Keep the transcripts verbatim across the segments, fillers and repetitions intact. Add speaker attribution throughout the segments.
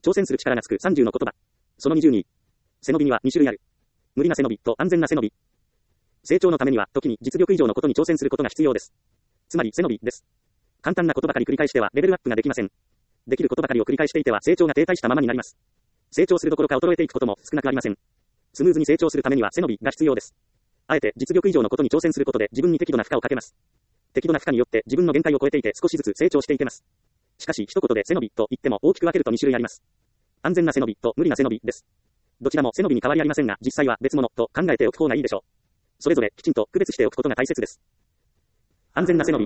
Speaker 1: 挑戦する力がつくさんじゅうの言葉。そのにじゅうに。背伸びにはに種類ある。無理な背伸びと安全な背伸び。成長のためには時に実力以上のことに挑戦することが必要です。つまり背伸びです。簡単なことばかり繰り返してはレベルアップができません。できることばかりを繰り返していては成長が停滞したままになります。成長するどころか衰えていくことも少なくありません。スムーズに成長するためには背伸びが必要です。あえて実力以上のことに挑戦することで自分に適度な負荷をかけます。適度な負荷によって自分の限界を超えていて少しずつ成長していけます。しかし一言で背伸びと言っても大きく分けるとに種類あります。安全な背伸びと無理な背伸びです。どちらも背伸びに変わりありませんが、実際は別物と考えておく方がいいでしょう。それぞれきちんと区別しておくことが大切です。安全な背伸び。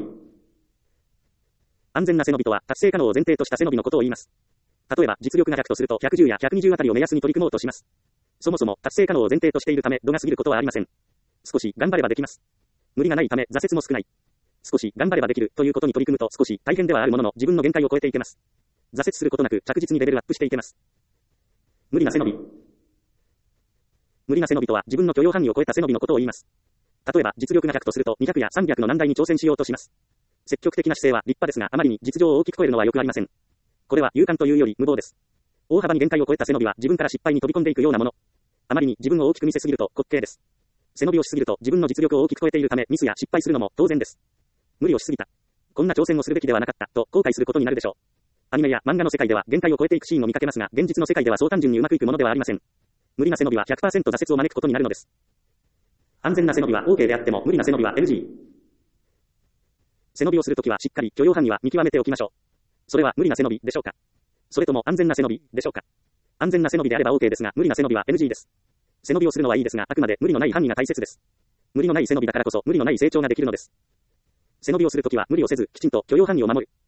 Speaker 1: 安全な背伸びとは達成可能を前提とした背伸びのことを言います。例えば実力がひゃくとするとひゃくじゅうやひゃくにじゅうあたりを目安に取り組もうとします。そもそも達成可能を前提としているため度が過ぎることはありません。少し頑張ればできます。無理がないため挫折も少ない。少し頑張ればできるということに取り組むと少し大変ではあるものの自分の限界を超えていけます。挫折することなく着実にレベルアップしていけます。無理な背伸び。無理な背伸びとは自分の許容範囲を超えた背伸びのことを言います。例えば実力がひゃくとするとにひゃくやさんびゃくの難題に挑戦しようとします。積極的な姿勢は立派ですがあまりに実情を大きく超えるのはよくありません。これは勇敢というより無謀です。大幅に限界を超えた背伸びは自分から失敗に飛び込んでいくようなもの。あまりに自分を大きく見せすぎると滑稽です。背伸びをしすぎると自分の実力を大きく超えているためミスや失敗するのも当然です。無理をしすぎた。こんな挑戦をするべきではなかったと後悔することになるでしょう。アニメや漫画の世界では限界を超えていくシーンを見かけますが、現実の世界ではそう単純にうまくいくものではありません。無理な背伸びは ひゃくパーセント 挫折を招くことになるのです。安全な背伸びは OK であっても無理な背伸びは エヌジー。背伸びをするときはしっかり許容範囲は見極めておきましょう。それは無理な背伸びでしょうか。それとも安全な背伸びでしょうか。安全な背伸びであれば OK ですが、無理な背伸びは エヌジー です。背伸びをするのはいいですが、あくまで無理のない範囲が大切です。無理のない背伸びだからこそ無理のない成長ができるのです。背伸びをするときは無理をせず、きちんと許容範囲を守る。